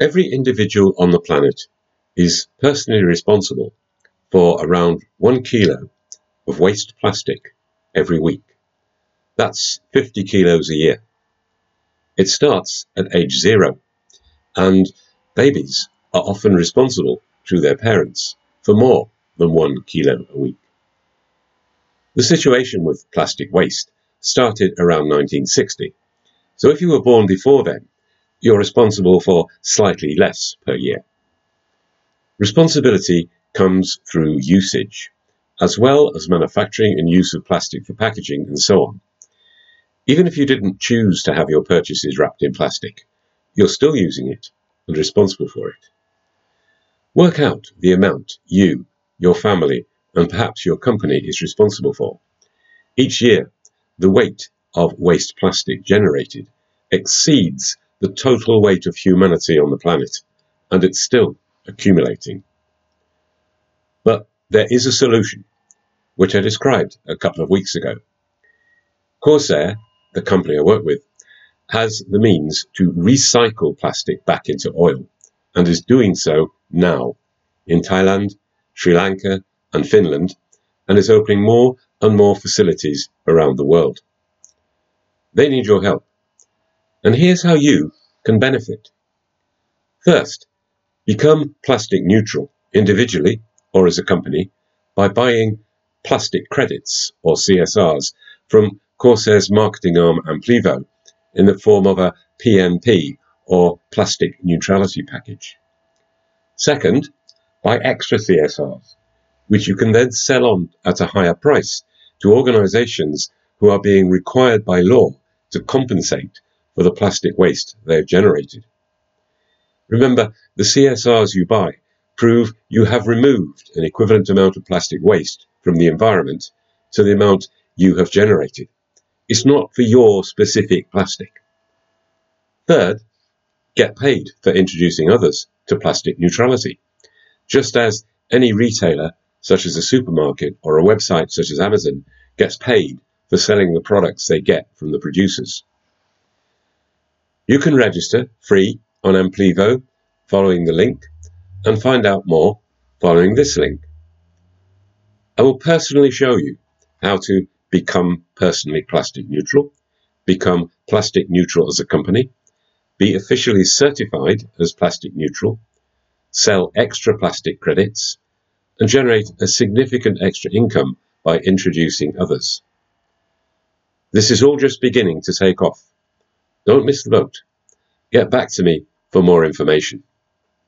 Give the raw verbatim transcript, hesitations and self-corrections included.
Every individual on the planet is personally responsible for around one kilo of waste plastic every week. That's fifty kilos a year. It starts at age zero, and babies are often responsible through their parents for more than one kilo a week. The situation with plastic waste started around nineteen sixty, so if you were born before then, you're responsible for slightly less per year. Responsibility comes through usage, as well as manufacturing and use of plastic for packaging and so on. Even if you didn't choose to have your purchases wrapped in plastic, you're still using it and responsible for it. Work out the amount you, your family, and perhaps your company is responsible for. Each year, the weight of waste plastic generated exceeds the total weight of humanity on the planet, and it's still accumulating. But there is a solution, which I described a couple of weeks ago. Corsair, the company I work with, has the means to recycle plastic back into oil, and is doing so now in Thailand, Sri Lanka, and Finland, and is opening more and more facilities around the world. They need your help, and here's how you can benefit. First, become plastic neutral, individually or as a company, by buying plastic credits, or C S Rs, from Corsair's marketing arm Amplivo in the form of a P N P, or plastic neutrality package. Second, buy extra C S Rs, which you can then sell on at a higher price to organisations who are being required by law to compensate for the plastic waste they have generated. Remember, the C S Rs you buy prove you have removed an equivalent amount of plastic waste from the environment to the amount you have generated. It's not for your specific plastic. Third, get paid for introducing others to plastic neutrality, just as any retailer, such as a supermarket or a website such as Amazon, gets paid for selling the products they get from the producers. You can register free on Amplivo following the link, and find out more following this link. I will personally show you how to become personally plastic neutral, become plastic neutral as a company, be officially certified as plastic neutral, sell extra plastic credits, and generate a significant extra income by introducing others. This is all just beginning to take off. Don't miss the boat. Get back to me for more information.